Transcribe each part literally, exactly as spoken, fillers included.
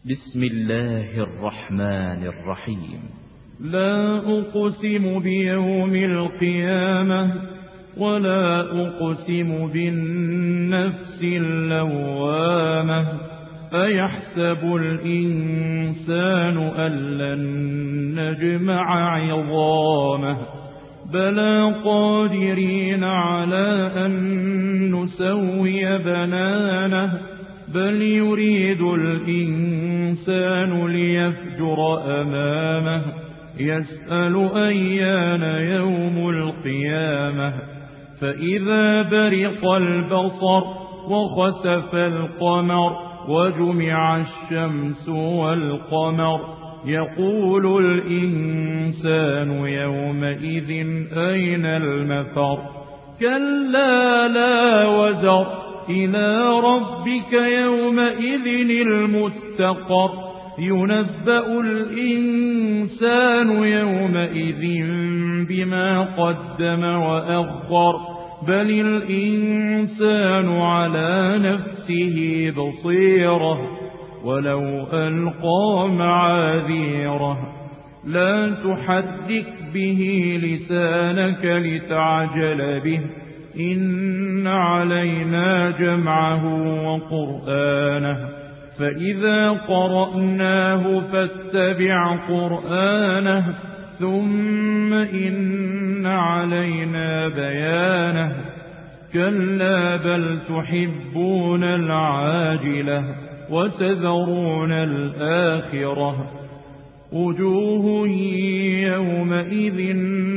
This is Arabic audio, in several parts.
بسم الله الرحمن الرحيم. لا أقسم بيوم القيامة ولا أقسم بالنفس اللوامة أيحسب الإنسان أن لن نجمع عظامه بلى قادرين على أن نسوي بنانه بل يريد الإنسان ليفجر أمامه يسأل أيان يوم القيامة فإذا برق البصر وخسف القمر وجمع الشمس والقمر يقول الإنسان يومئذ أين المفر كلا لا وزر إلى ربك يومئذ المستقر ينبأ الإنسان يومئذ بما قدم وأخر بل الإنسان على نفسه بصيرة ولو ألقى معاذيره لا تحرك به لسانك لتعجل به إن علينا جمعه وقرآنه فإذا قرأناه فاتبع قرآنه ثم إن علينا بيانه كلا بل تحبون العاجلة وتذرون الآخرة وجوه يومئذ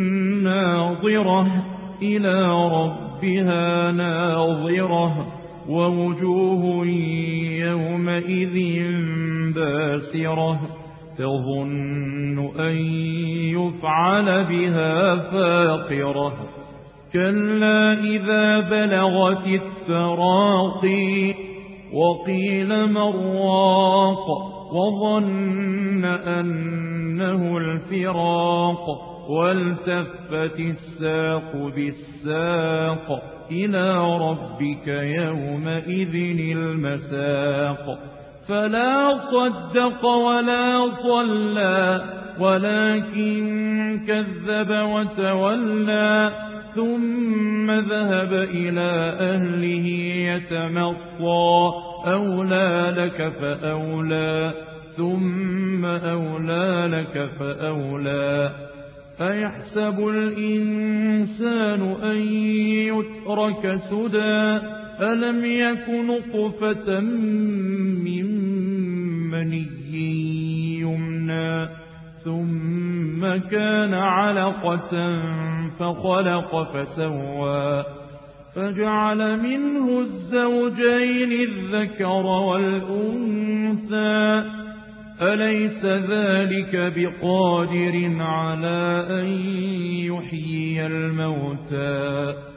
ناظرة إلى ربها ناظرة ووجوه يومئذ باسرة تظن أن يفعل بها فاقرة كلا إذا بلغت التراقي وقيل من راق وظن أنه الفراق والتفت الساق بالساق إلى ربك يومئذ المساق فلا صدق ولا صلى ولكن كذب وتولى ثم ذهب إلى أهله يتمطى أولى لك فأولى ثم أولى لك فأولى أيحسب الإنسان أن يترك سدى ألم يك نطفة من مني يمنى ثم كان علقة فخلق فسوى فجعل منه الزوجين الذكر والأنثى أليس ذلك بقادر على أن يحيي الموتى